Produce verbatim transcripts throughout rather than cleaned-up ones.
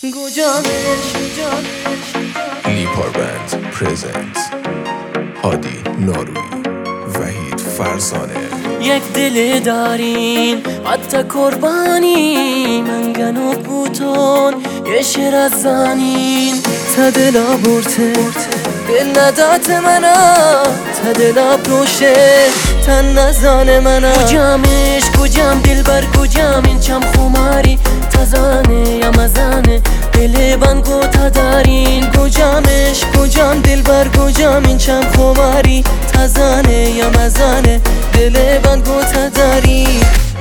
گوجامش لیپار بند پرزنت هادی ناروی وحید فرزانه یک دل داریم حتی قربانی منگن و بوتون یه شیر از زنین تا دلا برته دل ندات منا تا دلا پروشه تا نزان منا کجامش کجام دل بر کجام این چم خماری تا زانه یا مزانه دل بانگو تا دارین کجامش کجام دل بر کجام این چم خماری تا زانه یا مزانه دل بانگو تا دارین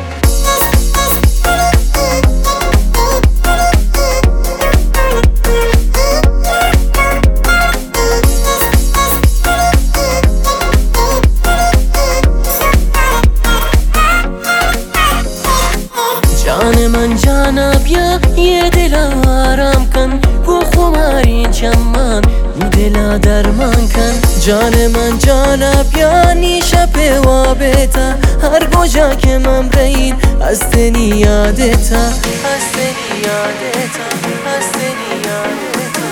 جان من جانا بیا یه دل آرام کن گو خمارین چمان نی دل درمان کن جان من جانا بیا نیشه پیوا بیتا هر گوجا که من برین از تنی یادتا از تنی یادتا از تنی یادتا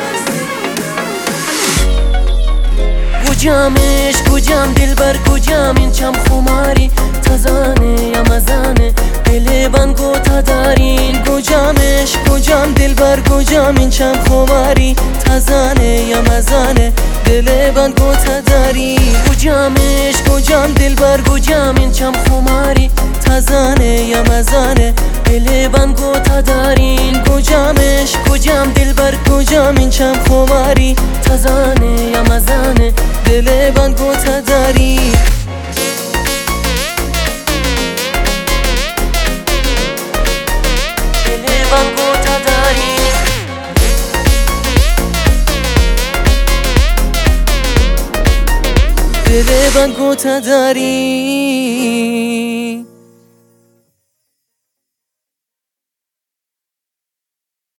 کجامش کجام دل بر کجام این چم خماری تازانه یا مزانه دل بانگو تا دارین کجامش کجام دل بر کجام این چم خماری تازانه یا مزانه دل بانگو تا دارین کجامش کجام دل بر کجام این چم خماری تازانه یا مزانه دل بانگو تا دارین کجامش کجام دل بر کجام این چم خماری تازانه یا مزانه دل بانگو تا دارین بانگو تا داری دل بانگو تا داری